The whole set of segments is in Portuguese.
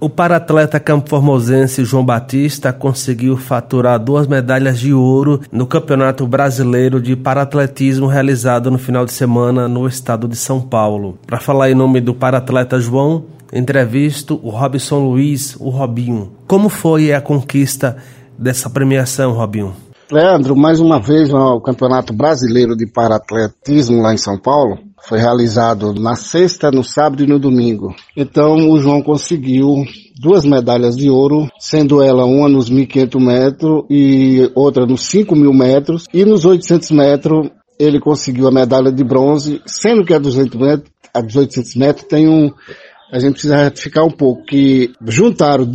O paratleta campo-formosense João Batista conseguiu faturar 2 medalhas de ouro no Campeonato Brasileiro de Paratletismo realizado no final de semana no estado de São Paulo. Para falar em nome do paratleta João, entrevisto o Robson Luiz, o Robinho. Como foi a conquista dessa premiação, Robinho? Leandro, mais uma vez o Campeonato Brasileiro de Paratletismo lá em São Paulo foi realizado na sexta, no sábado e no domingo. Então o João conseguiu 2 medalhas de ouro, sendo ela uma nos 1.500 metros e outra nos 5.000 metros. E nos 800 metros ele conseguiu a medalha de bronze, sendo que a 200 metros, a dos 800 metros tem a gente precisa retificar um pouco, que juntaram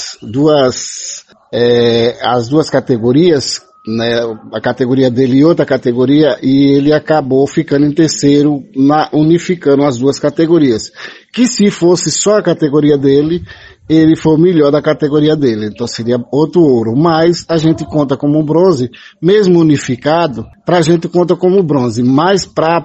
as duas categorias, né, a categoria dele e outra categoria, e ele acabou ficando em terceiro, unificando as duas categorias. Que se fosse só a categoria dele, ele foi o melhor da categoria dele, então seria outro ouro. Mas a gente conta como bronze, mesmo unificado, pra gente conta como bronze, mas pra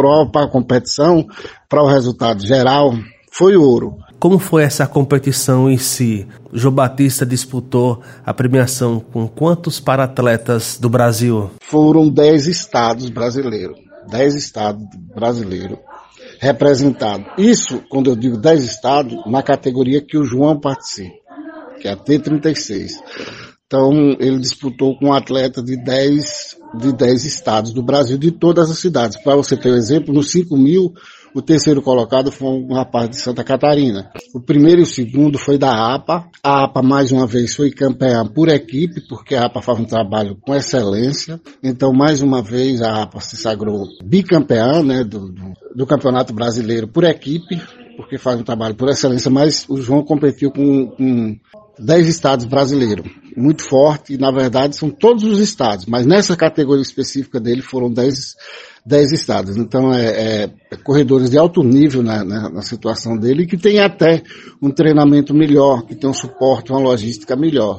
competição, para o resultado geral, foi ouro. Como foi essa competição em si? O João Batista disputou a premiação com quantos paratletas do Brasil? Foram 10 estados brasileiros. 10 estados brasileiros representados. Isso, quando eu digo 10 estados, na categoria que o João participa, que é a T36. Então, ele disputou com um atleta de 10 estados do Brasil, de todas as cidades. Para você ter um exemplo, nos 5.000, o terceiro colocado foi um rapaz de Santa Catarina. O primeiro e o segundo foi da APA. A APA, mais uma vez, foi campeã por equipe, porque a APA faz um trabalho com excelência. Então, mais uma vez, a APA se sagrou bicampeã, né, do Campeonato Brasileiro por equipe, porque faz um trabalho por excelência, mas o João competiu com 10 estados brasileiros. Muito forte, e na verdade são todos os estados, mas nessa categoria específica dele foram 10 estados. Então corredores de alto nível na situação dele, que tem até um treinamento melhor, que tem um suporte, uma logística melhor.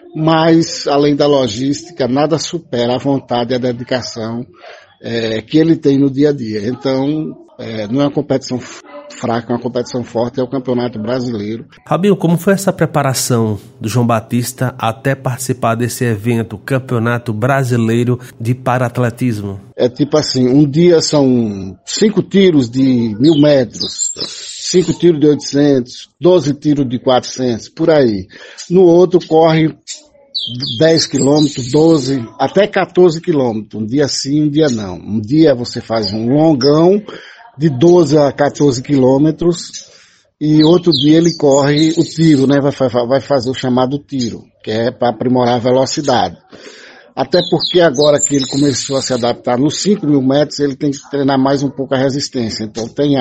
Mas, além da logística, nada supera a vontade e a dedicação que ele tem no dia a dia. Então, não é uma competição fraca, é uma competição forte, é o Campeonato Brasileiro. Robinho, como foi essa preparação do João Batista até participar desse evento, Campeonato Brasileiro de Paratletismo? É tipo assim, um dia são 5 tiros de 1.000 metros, 5 tiros de 800, 12 tiros de 400, por aí. No outro corre 10 quilômetros, 12, até 14 quilômetros. Um dia sim, um dia não. Um dia você faz um longão de 12 a 14 quilômetros e outro dia ele corre o tiro, né? Vai fazer o chamado tiro, que é para aprimorar a velocidade. Até porque agora que ele começou a se adaptar nos 5.000 metros, ele tem que treinar mais um pouco a resistência. Então tem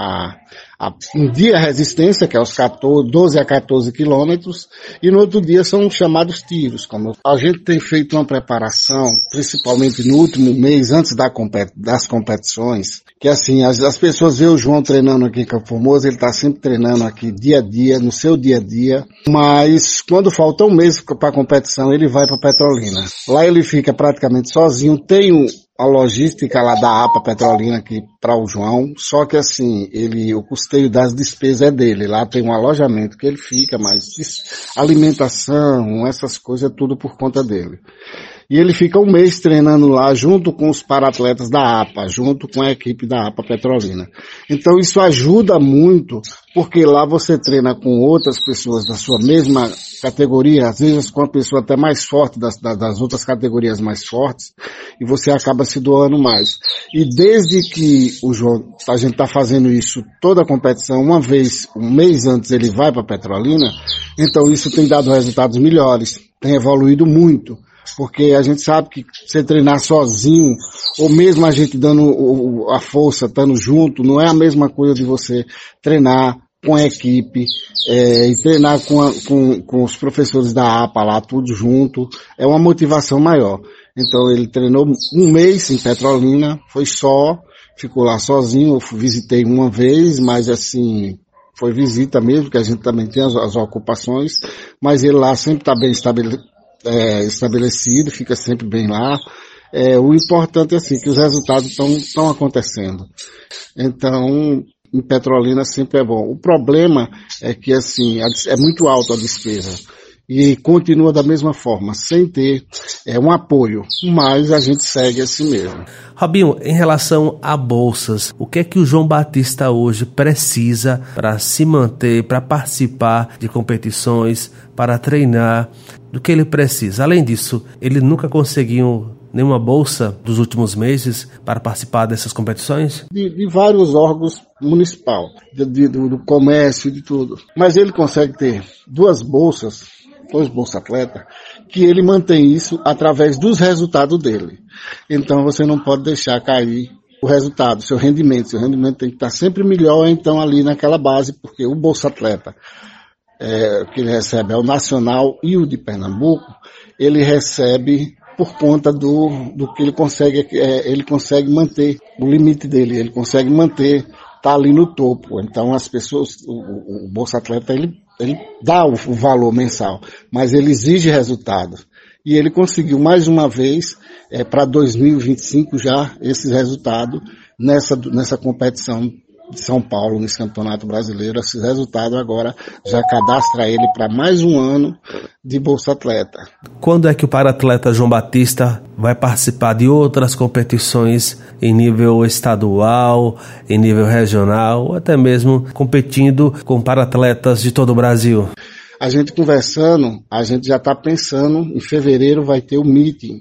um dia a resistência, que é os 12 a 14 quilômetros, e no outro dia são chamados tiros. Como a gente tem feito uma preparação, principalmente no último mês, antes das competições, que assim, as pessoas veem o João treinando aqui em Campo Formoso, ele está sempre treinando aqui dia a dia, no seu dia a dia, mas quando falta um mês para a competição, ele vai para Petrolina. Lá ele fica praticamente sozinho, tem a logística lá da APA Petrolina aqui para o João, só que assim, o custeio das despesas é dele, lá tem um alojamento que ele fica, mas alimentação, essas coisas, é tudo por conta dele. E ele fica um mês treinando lá junto com os paratletas da APA, junto com a equipe da APA Petrolina. Então isso ajuda muito, porque lá você treina com outras pessoas da sua mesma categoria, às vezes com uma pessoa até mais forte das outras categorias mais fortes, e você acaba se doando mais. E desde que a gente está fazendo isso, toda a competição, um mês antes ele vai para Petrolina, então isso tem dado resultados melhores, tem evoluído muito. Porque a gente sabe que você treinar sozinho, ou mesmo a gente dando a força, estando junto, não é a mesma coisa de você treinar com a equipe, e treinar com os professores da APA lá, tudo junto, é uma motivação maior. Então ele treinou um mês em Petrolina, ficou lá sozinho, eu visitei uma vez, mas assim, foi visita mesmo, que a gente também tem as ocupações, mas ele lá sempre está bem estabelecido, fica sempre bem lá. O importante é assim, que os resultados estão acontecendo. Então, em Petrolina sempre é bom. O problema é que, assim, é muito alta a despesa. E continua da mesma forma, sem ter um apoio, mas a gente segue assim mesmo. Robinho, em relação a bolsas, o que é que o João Batista hoje precisa para se manter, para participar de competições, para treinar, do que ele precisa? Além disso, ele nunca conseguiu nenhuma bolsa dos últimos meses para participar dessas competições? De vários órgãos municipais, do comércio, de tudo. Mas ele consegue ter dois Bolsa Atleta, que ele mantém isso através dos resultados dele. Então você não pode deixar cair o resultado, seu rendimento tem que estar sempre melhor, então ali naquela base, porque o Bolsa Atleta que ele recebe é o nacional e o de Pernambuco, ele recebe por conta do que ele consegue manter o limite dele, ele consegue manter, tá ali no topo. Então as pessoas, o Bolsa Atleta, ele dá o valor mensal, mas ele exige resultado. E ele conseguiu mais uma vez, para 2025 já, esse resultado nessa competição de São Paulo, nesse Campeonato Brasileiro. Esse resultado agora já cadastra ele para mais um ano de Bolsa Atleta. Quando é que o paratleta João Batista vai participar de outras competições em nível estadual, em nível regional, ou até mesmo competindo com paratletas de todo o Brasil? A gente conversando, a gente já está pensando, em fevereiro vai ter o meeting,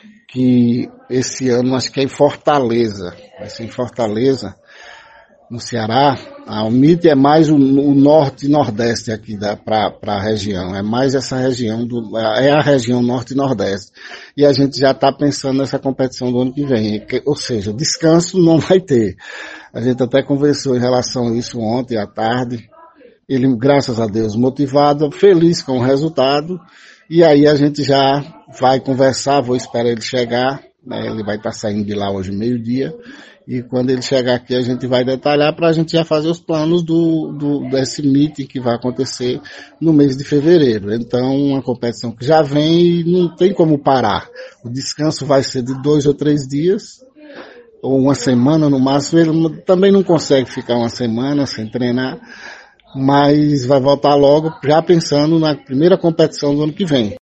que esse ano acho que é em Fortaleza, vai ser em Fortaleza, no Ceará. O MIT é mais o norte e nordeste aqui para a região, é mais essa região, é a região norte e nordeste. E a gente já está pensando nessa competição do ano que vem, ou seja, descanso não vai ter. A gente até conversou em relação a isso ontem à tarde, ele, graças a Deus, motivado, feliz com o resultado, e aí a gente já vai conversar, vou esperar ele chegar, né, ele vai estar saindo de lá hoje meio-dia, e quando ele chegar aqui a gente vai detalhar para a gente já fazer os planos desse meeting que vai acontecer no mês de fevereiro. Então, uma competição que já vem e não tem como parar. O descanso vai ser de 2 ou 3 dias, ou uma semana no máximo. Ele também não consegue ficar uma semana sem treinar, mas vai voltar logo já pensando na primeira competição do ano que vem.